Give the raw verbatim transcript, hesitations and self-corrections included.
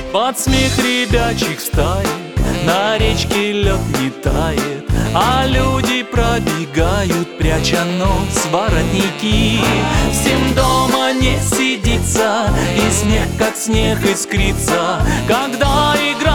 Под смех ребячих стаи на речке лед не тает, а люди пробегают, пряча нос в воротники. Всем дома не сидится, и смех как снег искрится, когда игра